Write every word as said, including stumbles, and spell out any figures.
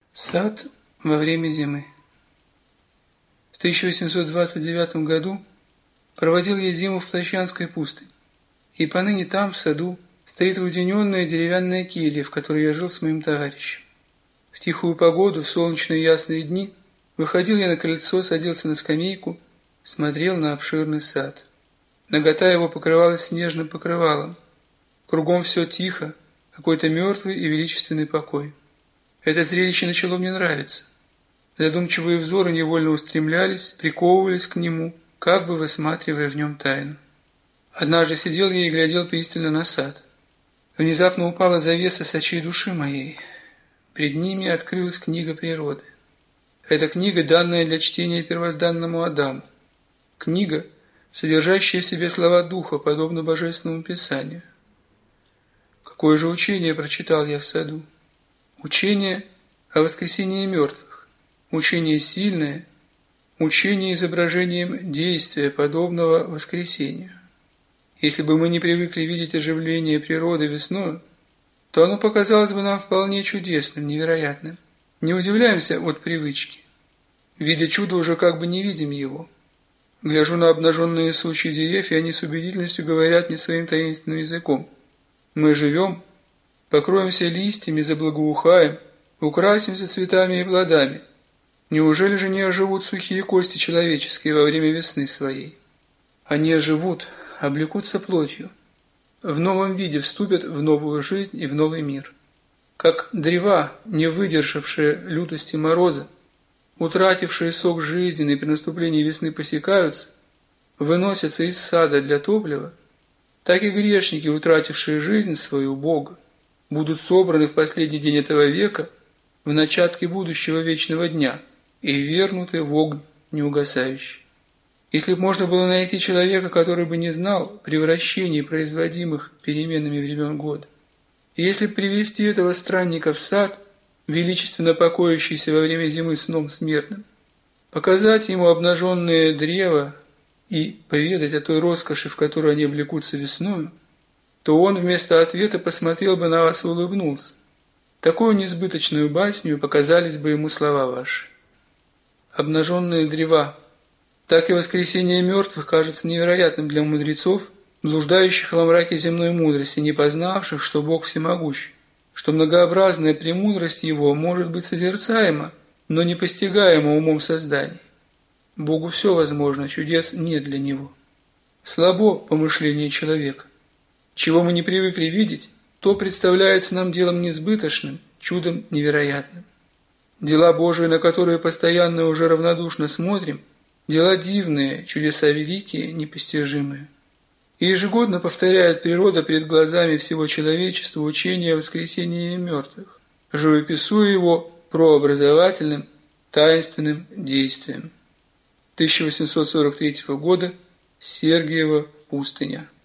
Сад во время зимы. В тысяча восемьсот двадцать девятом году проводил я зиму в Плащанской пустыне, и поныне там, в саду, стоит уединенная деревянная келья, в которой я жил с моим товарищем. В тихую погоду, в солнечные ясные дни, выходил я на крыльцо, садился на скамейку, смотрел на обширный сад. Нагота его покрывалась снежным покрывалом. Кругом все тихо, какой-то мертвый и величественный покой. Это зрелище начало мне нравиться. Задумчивые взоры невольно устремлялись, приковывались к нему, как бы высматривая в нем тайну. Однажды сидел я и глядел пристально на сад. Внезапно упала завеса с очей души моей. Пред ними открылась книга природы. Это книга, данная для чтения первозданному Адаму. Книга, содержащая в себе слова Духа, подобно Божественному Писанию. Какое же учение прочитал я в саду? Учение о воскресении мертвых, учение сильное, учение изображением действия, подобного воскресению. Если бы мы не привыкли видеть оживление природы весною, то оно показалось бы нам вполне чудесным, невероятным. Не удивляемся от привычки. Видя чудо, уже как бы не видим его. Гляжу на обнаженные сучьи деревьев, и они с убедительностью говорят мне своим таинственным языком. Мы живем, покроемся листьями, заблагоухаем, украсимся цветами и плодами. Неужели же не оживут сухие кости человеческие во время весны своей? Они оживут, облекутся плотью, в новом виде вступят в новую жизнь и в новый мир. Как древа, не выдержавшие лютости мороза, утратившие сок жизненный при наступлении весны посекаются, выносятся из сада для топлива, так и грешники, утратившие жизнь свою Бога, будут собраны в последний день этого века, в начатке будущего вечного дня, и вернуты в огонь неугасающий. Если бы можно было найти человека, который бы не знал превращений, производимых переменами времен года, и если бы привести этого странника в сад, величественно покоящийся во время зимы сном смертным, показать ему обнаженное древо и поведать о той роскоши, в которой они облекутся весною, то он вместо ответа посмотрел бы на вас и улыбнулся. Такую несбыточную басню показались бы ему слова ваши. Обнаженные древа. Так и воскресение мертвых кажется невероятным для мудрецов, блуждающих во мраке земной мудрости, не познавших, что Бог всемогущ, что многообразная премудрость Его может быть созерцаема, но не постигаема умом создания. Богу все возможно, чудес нет для Него. Слабо помышление человека. Чего мы не привыкли видеть, то представляется нам делом несбыточным, чудом невероятным. Дела Божии, на которые постоянно уже равнодушно смотрим, дела дивные, чудеса великие, непостижимые. И ежегодно повторяет природа перед глазами всего человечества учение о воскресении мертвых, живописуя его прообразовательным, таинственным действием. тысяча восемьсот сорок третьего года, Сергиева пустыня.